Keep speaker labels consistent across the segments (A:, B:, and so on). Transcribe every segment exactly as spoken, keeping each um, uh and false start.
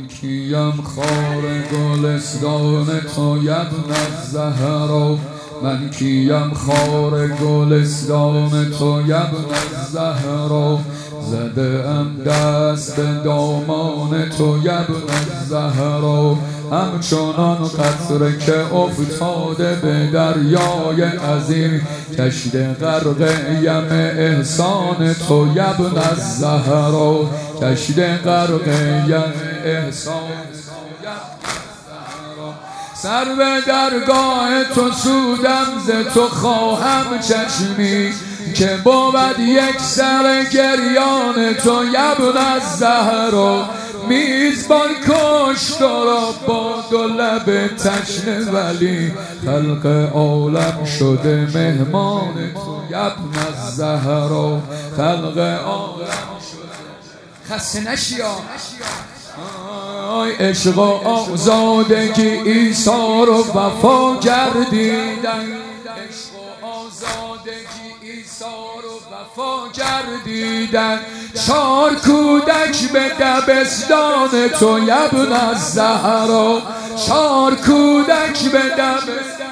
A: کیم خار گلستان تو یبن الزهرا، من کیم خار گلستان تو یبن الزهرا، زده ام دست به دامان تو یبن الزهرا، همچنان قطره که افتاده به دریای عظیم، کشته غرق یم احسان تو یبن الزهرا، کشته غرق یم احسان. سر به درگاه تو سودم ز تو خواهم چشمی، که بود یک سر گریان تو یبن الزهرا، میزبان کشت را با دو لب تشنه، ولی خلق عالم شده مهمان تو یبن الزهرا، خلق عالم شده. خسته نشیا آی عشق و آزادگی عیسی رو وفا گردیدن، عشق و آزادگی عیسی رو وفا گردیدن، چار کودک به دبستان تو یبن الزهرا، چار کودک به دبستان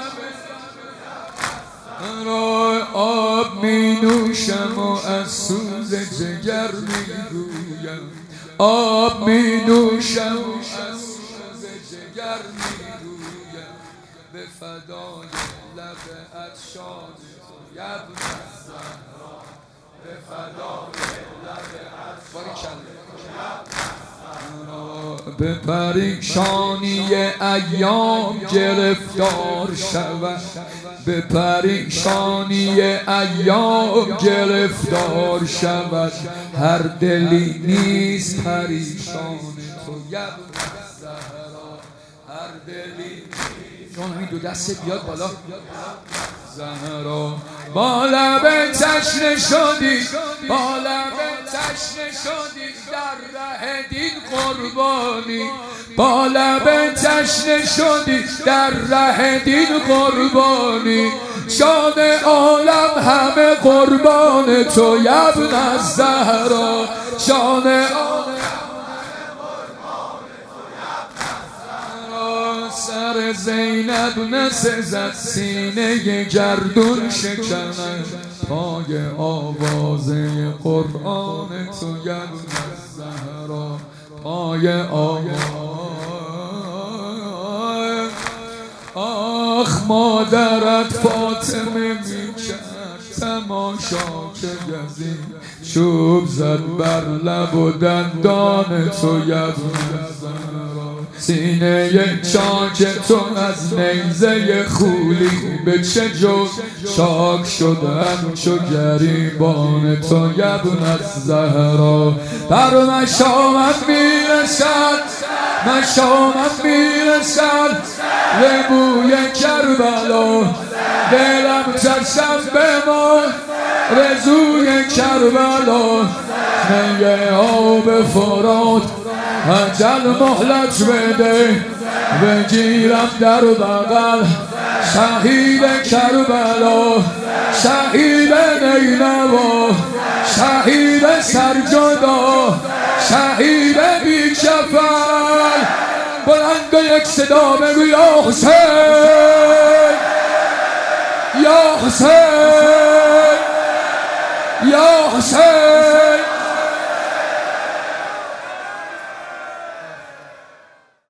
A: آب می نوشم و از سوز جگر می گویم، آب می نوشم و از سوز جگر می گویم، به فدای لب عطشان تو یبن الزهرا، به فدای لب عطشان به پریشانی ایام گرفتار شود، به پریشانی ایام گرفتار شود، هر دلی نیست پریشان تو یبن الزهرا، هر دلی نیست. جان همین دو دست بیاد بالا. زهرا با لب تشنه شدی، با لب تشنه شدی در ره دین قربانی، با لب تشنه شدی در ره دین قربانی، جان عالم همه قربان تو یبن الزهرا، جان عالم سر زینب نسزد سینه گردون شکنم، پای آوازه قرآن تو یبن الزهرا، پای آواز. آخ مادرت فاطمه میکرد تماشا که یزید، چوب زد بر لب و دندان تو یبن الزهرا، سینه چاک تو از نیزه خولی به چه جز چاک شدن چو گریبان تو یبن الزهرا، بر مشامت میرسد، مشامت میرسد به بوی کربلا، دلم ترسم بمان رزوی کربلا، نگه آب فرات اجل مهلت بده، بگیرم در بغل شهید کربلا، شهید نینوا، شهید سرجدا، شهید بی کفن. بلند یک صدا بگو یا حسین، یا حسین، یا حسین.